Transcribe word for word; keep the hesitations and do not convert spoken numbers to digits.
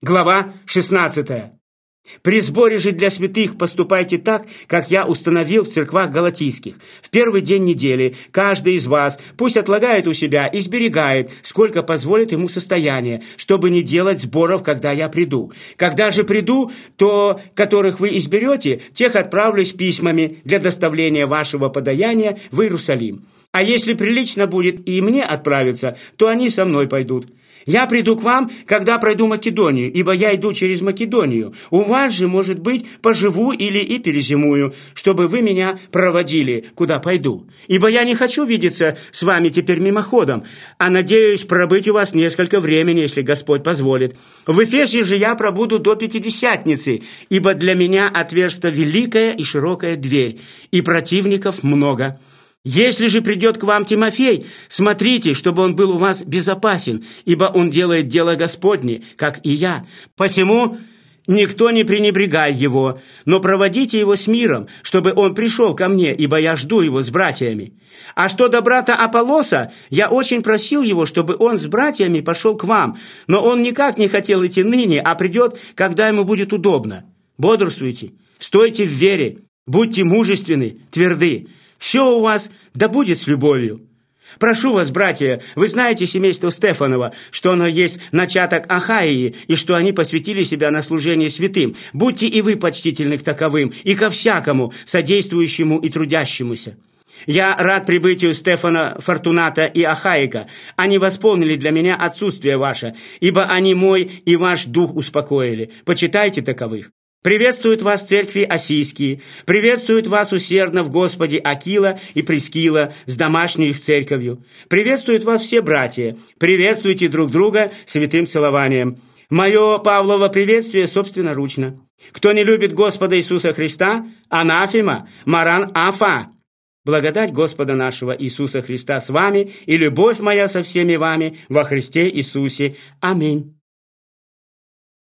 Глава шестнадцатая. «При сборе же для святых поступайте так, как я установил в церквах галатийских. В первый день недели каждый из вас пусть отлагает у себя и сберегает, сколько позволит ему состояние, чтобы не делать сборов, когда я приду. Когда же приду, то, которых вы изберете, тех отправлю с письмами для доставления вашего подаяния в Иерусалим. А если прилично будет и мне отправиться, то они со мной пойдут. Я приду к вам, когда пройду Македонию, ибо я иду через Македонию. У вас же, может быть, поживу или и перезимую, чтобы вы меня проводили, куда пойду. Ибо я не хочу видеться с вами теперь мимоходом, а надеюсь пробыть у вас несколько времени, если Господь позволит. В Эфесе же я пробуду до Пятидесятницы, ибо для меня отверста великая и широкая дверь, и противников много». Если же придет к вам Тимофей, смотрите, чтобы он был у вас безопасен, ибо он делает дело Господне, как и я. Посему никто не пренебрегай его, но проводите его с миром, чтобы он пришел ко мне, ибо я жду его с братьями. А что до брата Аполлоса, я очень просил его, чтобы он с братьями пошел к вам, но он никак не хотел идти ныне, а придет, когда ему будет удобно. Бодрствуйте, стойте в вере, будьте мужественны, тверды. Все у вас да будет с любовью. Прошу вас, братья, вы знаете семейство Стефанова, что оно есть начаток Ахаии, и что они посвятили себя на служение святым. Будьте и вы почтительны к таковым, и ко всякому, содействующему и трудящемуся. Я рад прибытию Стефана, Фортуната и Ахаика. Они восполнили для меня отсутствие ваше, ибо они мой и ваш дух успокоили. Почитайте таковых. Приветствуют вас церкви осийские, приветствуют вас усердно в Господе Акила и Прискила с домашней их церковью. Приветствуют вас все братья, приветствуйте друг друга святым целованием. Мое Павлово приветствие собственноручно. Кто не любит Господа Иисуса Христа, анафема, маран афа. Благодать Господа нашего Иисуса Христа с вами и любовь моя со всеми вами во Христе Иисусе. Аминь.